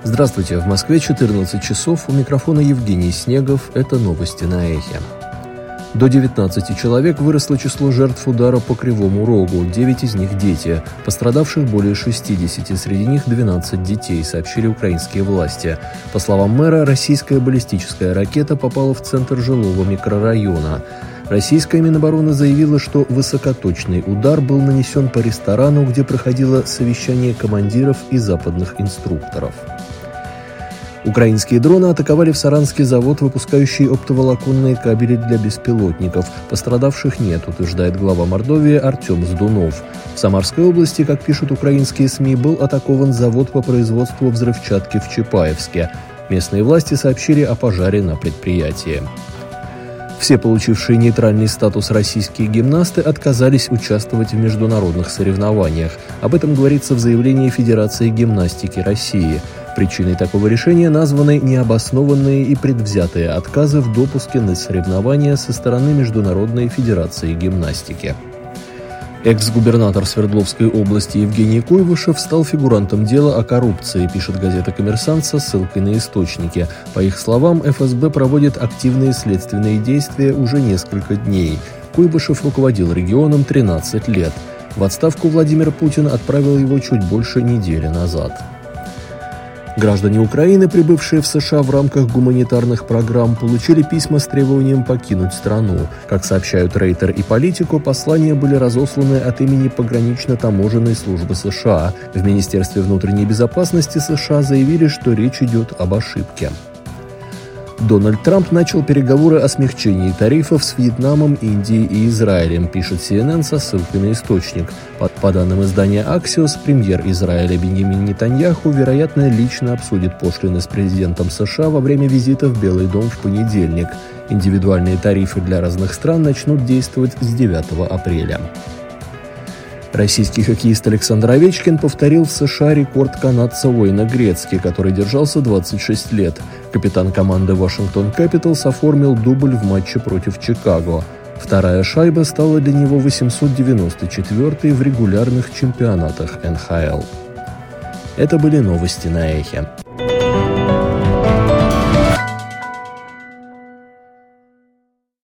Здравствуйте, в Москве 14 часов, у микрофона Евгений Снегов, это новости на Эхе. До 19 человек выросло число жертв удара по Кривому Рогу, 9 из них дети, пострадавших более 60, среди них 12 детей, сообщили украинские власти. По словам мэра, российская баллистическая ракета попала в центр жилого микрорайона. Российская Минобороны заявила, что высокоточный удар был нанесен по ресторану, где проходило совещание командиров и западных инструкторов. Украинские дроны атаковали в Саранске завод, выпускающий оптоволоконные кабели для беспилотников. Пострадавших нет, утверждает глава Мордовии Артем Сдунов. В Самарской области, как пишут украинские СМИ, был атакован завод по производству взрывчатки в Чапаевске. Местные власти сообщили о пожаре на предприятии. Все получившие нейтральный статус российские гимнасты отказались участвовать в международных соревнованиях. Об этом говорится в заявлении Федерации гимнастики России. Причиной такого решения названы необоснованные и предвзятые отказы в допуске на соревнования со стороны Международной Федерации гимнастики. Экс-губернатор Свердловской области Евгений Куйвышев стал фигурантом дела о коррупции, пишет газета «Коммерсант» со ссылкой на источники. По их словам, ФСБ проводит активные следственные действия уже несколько дней. Куйвышев руководил регионом 13 лет. В отставку Владимир Путин отправил его чуть больше недели назад. Граждане Украины, прибывшие в США в рамках гуманитарных программ, получили письма с требованием покинуть страну. Как сообщают Рейтер и Политико, послания были разосланы от имени погранично-таможенной службы США. В Министерстве внутренней безопасности США заявили, что речь идет об ошибке. Дональд Трамп начал переговоры о смягчении тарифов с Вьетнамом, Индией и Израилем, пишет CNN со ссылкой на источник. По данным издания Axios, премьер Израиля Биньямин Нетаньяху, вероятно, лично обсудит пошлины с президентом США во время визита в Белый дом в понедельник. Индивидуальные тарифы для разных стран начнут действовать с 9 апреля. Российский хоккеист Александр Овечкин повторил в США рекорд канадца Уэйна Грецки, который держался 26 лет. Капитан команды Вашингтон Кэпиталс оформил дубль в матче против Чикаго. Вторая шайба стала для него 894-й в регулярных чемпионатах НХЛ. Это были новости на Эхе.